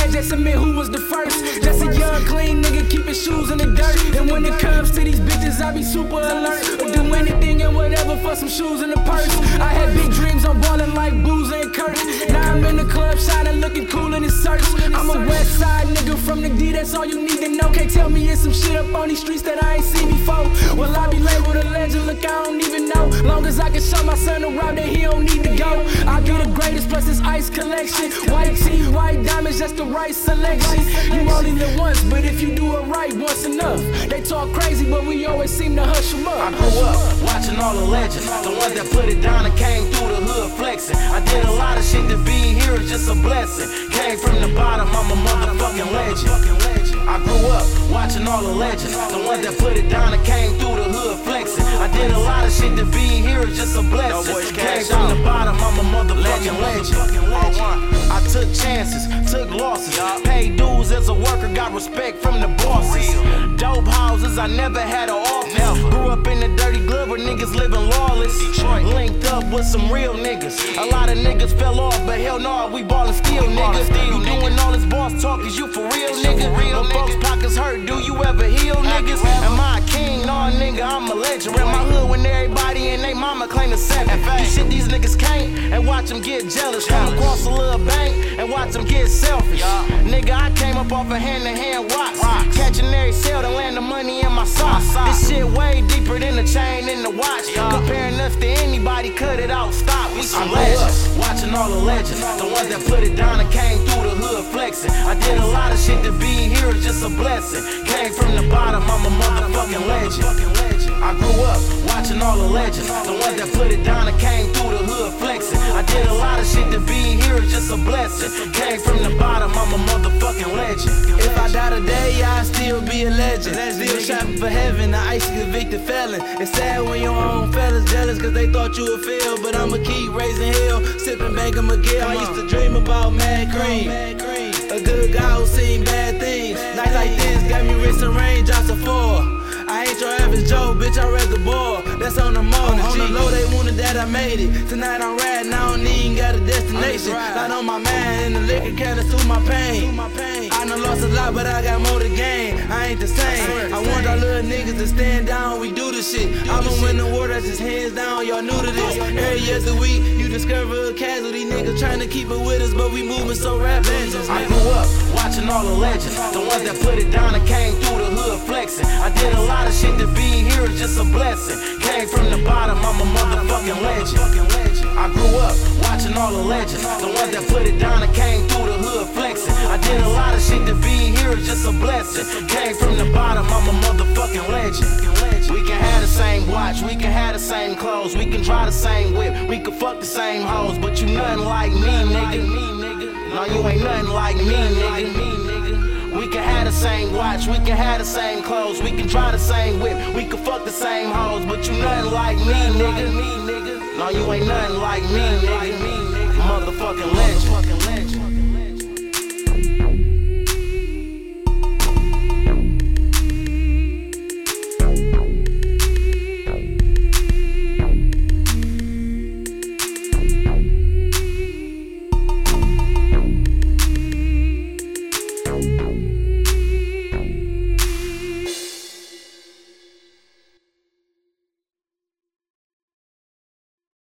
head, just admit who was the first. Just a young, clean nigga, keeping shoes in the dirt. And when it comes to these bitches, I be super alert. Or do anything and whatever for some shoes in the purse. I had big dreams, I'm ballin' like Boozer and Kurt. Now I'm in the club, shining, looking cool in the search. I'm a west side nigga from the D, that's all you need to know. Can't tell me it's some shit up on these streets that I ain't seen before. Well, I be labeled a legend, look, I don't even know. Long as I can show my son around that he don't need to go. I be the greatest, plus this ice collection. White tee, white diamonds, just the right selection. You only live once, but if you do it right, once enough. They talk crazy, but we always seem to hush them up. I grew up watching all the legends, the ones that put it down and came through the hood flexing. I did a lot of shit, to be here is just a blessing. Came from the bottom, I'm a motherfucking legend. I grew up watching all the legends, the ones that put it down and came through the hood flexing. I did a lot of shit, to be here is just a blessing. Came from the bottom, I'm a motherfucking legend. I took chances, took losses, paid dues as a worker, got respect from the bosses. Dope houses, I never had an office. Grew up in the dirty glove where niggas living lawless. Linked up with some real niggas. A lot of niggas fell off, but hell no, we ballin' still, nigga. You doing all this boss talk, is you for real, nigga? When folks' pockets hurt, do you ever heal, niggas? Am I a king? No, nigga, I'm a legend. Rep my hood when everybody and they mama claim the 7. You shit these niggas can't, and watch them get jealous. Come across a little bank, and watch them get selfish. Nigga, I came up off a hand-to-hand watch. Catching every sale to land the money in my socks. This shit way deeper than the chain in the watch. Comparing us to anybody, cut it out, stop. We some legends. Watching all the legends, the ones that put it down and came through the hood flexing. I did a lot of shit, to be here is just a blessing. Came from the bottom, I'm a motherfucking legend. I grew up watching all the legends, the ones that put it down and came through the hood flexing. I did a lot of shit, to be here is just a blessing. Came from the bottom, I'm a motherfucking legend. If I die today, I'll still be a legend. Still shopping for heaven, an icy convicted felon. It's sad when your own fellas jealous, cause they thought you would fail. But I'ma keep raising hell, sipping Banker McGill. I used to dream about Mad Cream, a good guy who seen bad things. Nights like this got me wrist and range, drops a 4. I ain't your average Joe, bitch, I read the ball. That's on the morning. On the low, they wanted that I made it. Tonight I'm riding, I don't even got a destination. Not on my mind, and the liquor can't soothe my pain. I done lost a lot, but I got more to gain. I ain't the same. I want our little niggas to stand down, we do this shit. I'm a winning war, that's just hands down, y'all new to this. Every other week, you discover a casualty. Niggas trying to keep it with us, but we moving so rapid. I grew up watching all the legends, the ones that put it down and came through the hood flexing. I did a lot of shit, to be here is just a blessing. Came from the bottom, I'm a motherfucking legend. I grew up watching all the legends, the ones that put it down and came through the hood flexing. I did a lot of shit, to be here is just a blessing. Came from the bottom, I'm a motherfucking legend. We can have the same watch, we can have the same clothes, we can drive the same whip, we can fuck the same hoes, but you nothing like me, nigga. No, you ain't nothing like me, nigga. We can have the same watch, we can have the same clothes, we can drive the same whip, we can fuck the same hoes, but you nothing like me, nigga. No, you ain't nothing like me, nigga. Motherfucking legend.